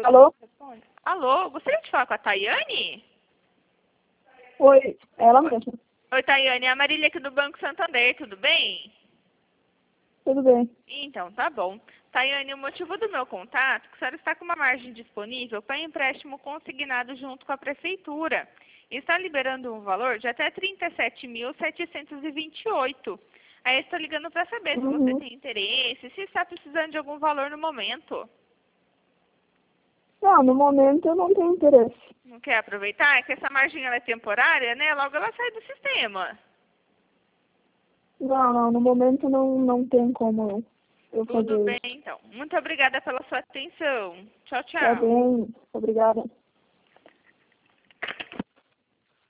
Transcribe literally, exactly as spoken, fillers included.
Alô? Alô, gostaria de falar com a Tayane? Oi, ela mesma. Oi, Tayane, é a Marília aqui do Banco Santander, tudo bem? Tudo bem. Então, tá bom. Tayane, o motivo do meu contato é que a senhora está com uma margem disponível para empréstimo consignado junto com a Prefeitura. E está liberando um valor de até trinta e sete mil, setecentos e vinte e oito. Aí eu estou ligando para saber se você Uhum. tem interesse, se está precisando de algum valor no momento. Não, no momento eu não tenho interesse. Não quer aproveitar? É que essa margem ela é temporária, né? Logo ela sai do sistema. Não, não, no momento não, não tem como eu Tudo fazer bem, isso. então. Muito obrigada pela sua atenção. Tchau, Tá tchau. bem, obrigada.